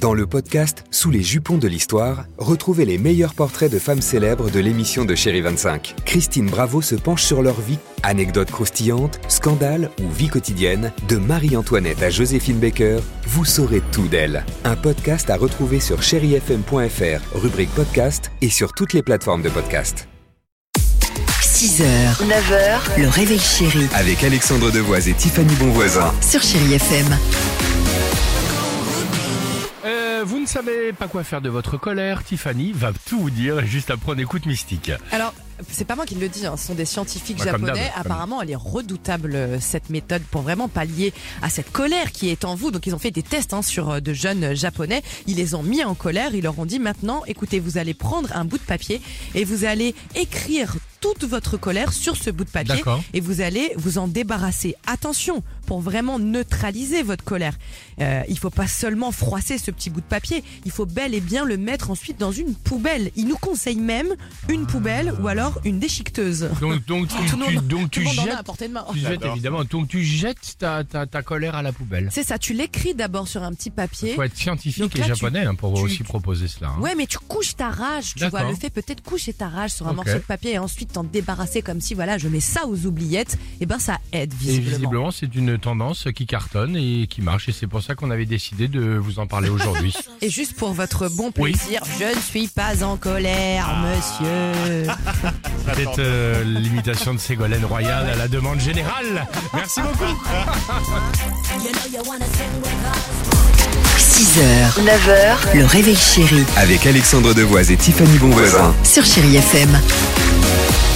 Dans le podcast Sous les jupons de l'histoire, retrouvez les meilleurs portraits de femmes célèbres de l'émission de Chérie 25. Christine Bravo se penche sur leur vie. Anecdotes croustillantes, scandales ou vie quotidienne, de Marie-Antoinette à Joséphine Baker, vous saurez tout d'elle. Un podcast à retrouver sur chérifm.fr, rubrique podcast et sur toutes les plateformes de podcast. 6h, 9h, le réveil chéri. Avec Alexandre Devoise et Tiffany Bonvoisin. Sur Chérie FM. Vous ne savez pas quoi faire de votre colère, Tiffany va tout vous dire juste après on écoute Mystique. Alors, c'est pas moi qui le dis, ce sont des scientifiques Comme japonais. d'hab. Apparemment, elle est redoutable, cette méthode, pour vraiment pallier à cette colère qui est en vous. Donc, ils ont fait des tests sur de jeunes japonais. Ils les ont mis en colère. Ils leur ont dit maintenant, écoutez, vous allez prendre un bout de papier et vous allez écrire toute votre colère sur ce bout de papier. D'accord. Et vous allez vous en débarrasser. Attention, pour vraiment neutraliser votre colère. Il faut pas seulement froisser ce petit bout de papier. Il faut bel et bien le mettre ensuite dans une poubelle. Ils nous conseillent même une poubelle ou alors une déchiqueteuse. Donc Tout le monde en a jettes, à portée de main. tu jettes évidemment, donc tu jettes ta colère à la poubelle. C'est ça, tu l'écris d'abord sur un petit papier. Il faut être scientifique Donc et là, japonais pour tu- aussi proposer cela. Ouais, mais tu couches ta rage, tu D'accord. vois. Le fait peut-être coucher ta rage sur un Ok. morceau de papier et ensuite t'en débarrasser comme si, voilà, je mets ça aux oubliettes. Et ben, ça aide Et visiblement. visiblement, c'est une tendance qui cartonne et qui marche. Et c'est pour ça qu'on avait décidé de vous en parler aujourd'hui. Et juste pour votre bon Oui. plaisir, je ne suis pas en colère, monsieur. C'était l'imitation de Ségolène Royal à la demande générale. Merci beaucoup. 6h, 9h, le réveil chéri. Avec Alexandre Devoise et Tiffany Bonvoisin. Sur Chérie FM.